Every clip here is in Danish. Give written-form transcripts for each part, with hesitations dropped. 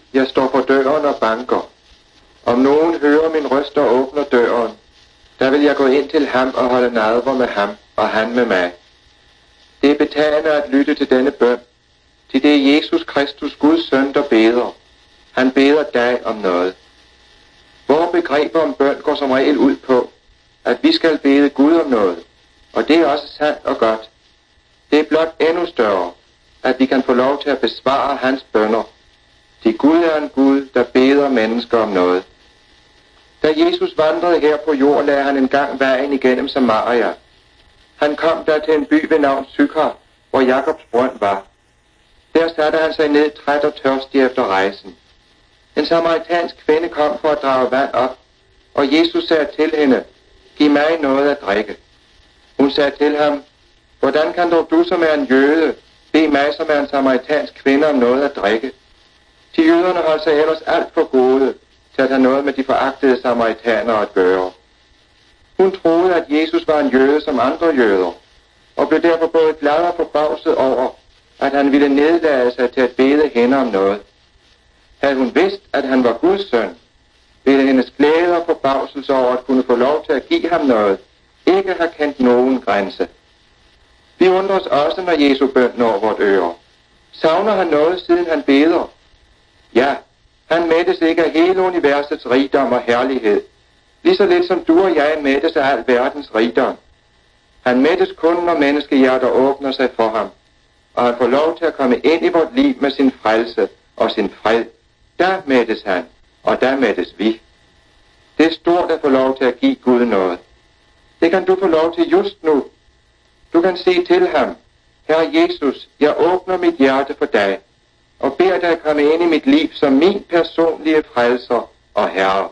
jeg står for døren og banker. Om nogen hører min røst og åbner døren, der vil jeg gå ind til ham og holde nadver med ham, og han med mig. Det er betagende at lytte til denne bøn, til det er Jesus Kristus, Guds søn, der beder. Han beder dig om noget. Vores begreber om bøn går som regel ud på, at vi skal bede Gud om noget, og det er også sandt og godt. Det er blot endnu større, at vi kan få lov til at besvare hans bønner. Til Gud er en Gud, der beder mennesker om noget. Da Jesus vandrede her på jorden, lagde han engang vejen igennem Samaria. Han kom der til en by ved navn Sychar, hvor Jakobs brønd var. Der satte han sig ned træt og tørstig efter rejsen. En samaritansk kvinde kom for at drage vand op, og Jesus sagde til hende, giv mig noget at drikke. Hun sagde til ham, hvordan kan du som er en jøde, bede mig som er en samaritansk kvinde om noget at drikke? De jøderne holdt sig ellers alt for gode til at have noget med de foragtede samaritanere at gøre. Hun troede, at Jesus var en jøde som andre jøder, og blev derfor både glad og forbavset over, at han ville nedlade sig til at bede hende om noget. Havde hun vidst, at han var Guds søn, ville hendes glæde og forbavselse over at kunne få lov til at give ham noget, ikke have kendt nogen grænse. Vi undrer os også, når Jesu bøn når vort øre. Savner han noget, siden han beder? Ja, han mættes ikke af hele universets rigdom og herlighed, lige så lidt som du og jeg mættes af al verdens rigdom. Han mættes kun, når menneskehjerter åbner sig for ham, og han får lov til at komme ind i vort liv med sin frelse og sin fred. Der mættes han, og der mættes vi. Det er stort at få lov til at give Gud noget. Det kan du få lov til just nu. Du kan sige til ham, Herre Jesus, jeg åbner mit hjerte for dig, og beder dig komme ind i mit liv som min personlige frelser og herre.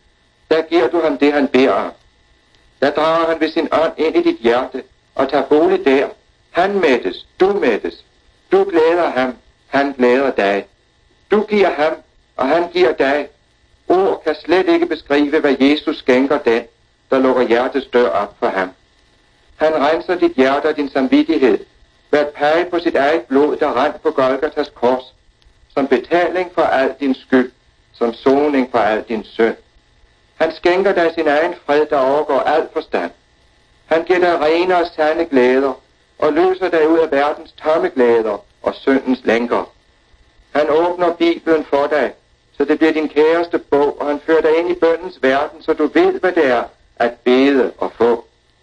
Der giver du ham det, han beder om. Der drager han ved sin ånd ind i dit hjerte og tager bolig der. Han mættes, du mættes. Du glæder ham, han glæder dig. Du giver ham, og han giver dig. Ord kan slet ikke beskrive, hvad Jesus skænker den, der lukker hjertets dør op for ham. Han renser dit hjerte og din samvittighed ved at pege på sit eget blod, der rent på Golgatas kors, som betaling for al din skyld, som soning for al din synd. Han skænker dig sin egen fred, der overgår al forstand. Han giver dig rene og sande glæder, og løser dig ud af verdens tomme glæder og syndens lænker. Han åbner Bibelen for dig, så det bliver din kæreste bog, og han fører dig ind i bønnens verden, så du ved, hvad det er at bede og få.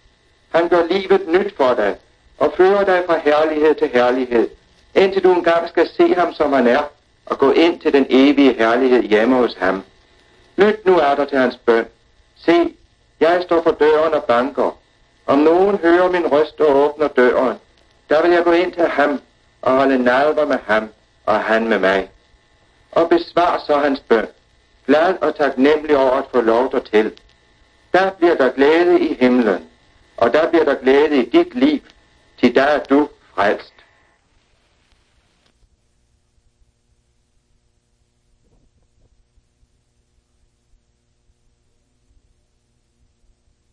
Han gør livet nyt for dig, og fører dig fra herlighed til herlighed, indtil du engang skal se ham, som han er, og gå ind til den evige herlighed hjemme hos ham. Lyt nu er der til hans bøn. Se, jeg står for døren og banker. Om nogen hører min røst og åbner døren, der vil jeg gå ind til ham og holde nadver med ham, og han med mig. Og besvar så hans bøn, glad og taknemmelig over at få lov dertil. Der bliver der glæde i himlen, og der bliver der glæde i dit liv, til der er du frelst.